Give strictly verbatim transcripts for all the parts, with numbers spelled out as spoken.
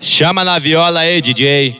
Chama na viola aí, D J.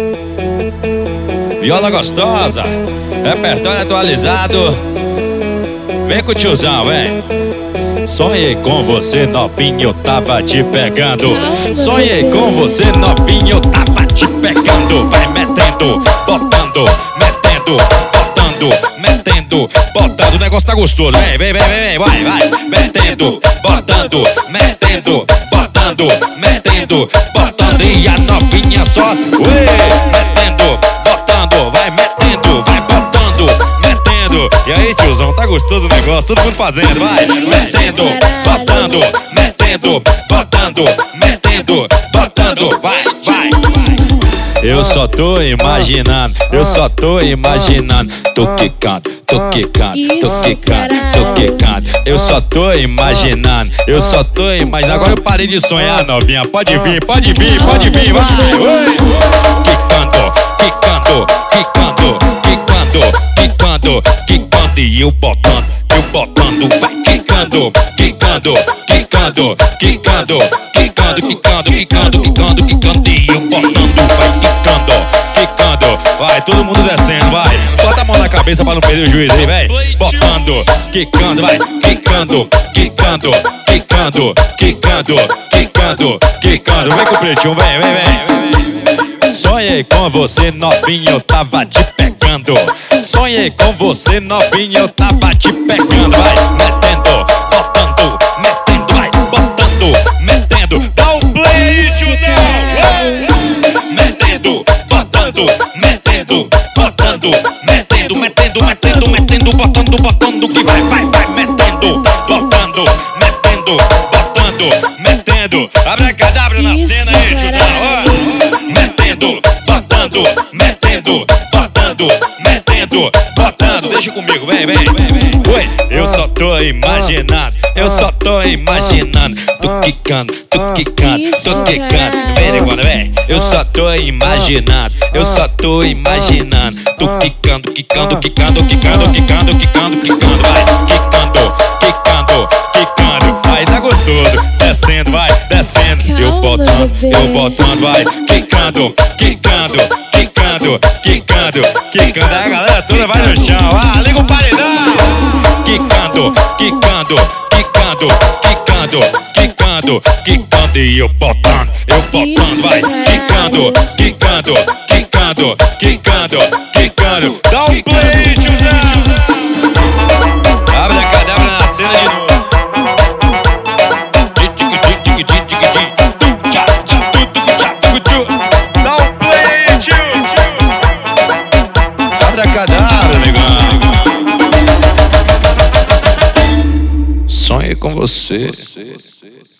Viola gostosa, repertório atualizado. Vem com o tiozão, vem. Sonhei com você, novinho, tava te pegando. Sonhei com você, novinho, tava te pegando. Vai metendo, botando, metendo, botando, metendo, botando. O negócio tá gostoso, vem, vem, vem, vem, vai, vai. Metendo, botando, metendo, botando, metendo, botando. E a novinha só, uê, metendo, botando, vai metendo, vai botando, metendo. E aí, tiozão, tá gostoso o negócio, todo mundo fazendo, vai. Metendo, botando, metendo, botando, metendo, botando, vai, vai. Eu só tô imaginando, eu só tô imaginando. Tô quicando, tô quicando, tô quicando, tô quicando. Eu só tô imaginando, eu só tô imaginando. Agora eu parei de sonhar, novinha. Pode vir, pode vir, pode vir, vai. Quicando, quicando, quicando, quicando, quicando, quicando. E eu botando, eu botando, vai quicando, quicando, quicando, quicando, quicando, quicando, quicando, quicando, quicando. E eu botando, vai quicando, quicando. Vai, todo mundo descendo, vai. Bota a mão na cabeça pra não perder o juiz aí, véi. Botando, quicando, vai. Quicando, quicando, quicando, quicando, quicando, quicando. Vem com o pretinho, vem, vem, vem. Sonhei com você, novinho, eu tava te pegando. Sonhei com você, novinho, eu tava te pegando. Vai, metendo, botando, metendo, vai, botando, metendo. Dá um play, tiozão. Metendo, botando, metendo, botando, metendo, metendo, metendo, metendo, botando, botando, que vai, vai, vai, metendo, botando, metendo, botando, metendo. Abracadabra na cena aí, tiozão. Metendo, botando, metendo, botando, metendo, botando. Deixa comigo, vem, vem, vem. Oi, eu só tô imaginando, eu só tô imaginando. Tô quicando, tô quicando, tô quicando. Vem, negona, vem. Eu só tô imaginando, eu só tô imaginando. Tô quicando, quicando, quicando, quicando, quicando, quicando, quicando. Vai, quicando, quicando, quicando. Aí tá gostoso, descendo, vai, descendo. Eu botando, eu botando, vai, quicando, quicando, quicando, quicando, quicando. A galera toda vai no chão, ah, liga o paredão. Quicando, quicando, quicando, quicando, quicando, quicando. E eu botando, eu botando, vai, quicando, quicando, quicando, quicando, quicando. Dá um play, tiozão. Abre a cadabra na cena de novo. Dá um play, tio. Abre a cadabra, negão. Sonhei com você.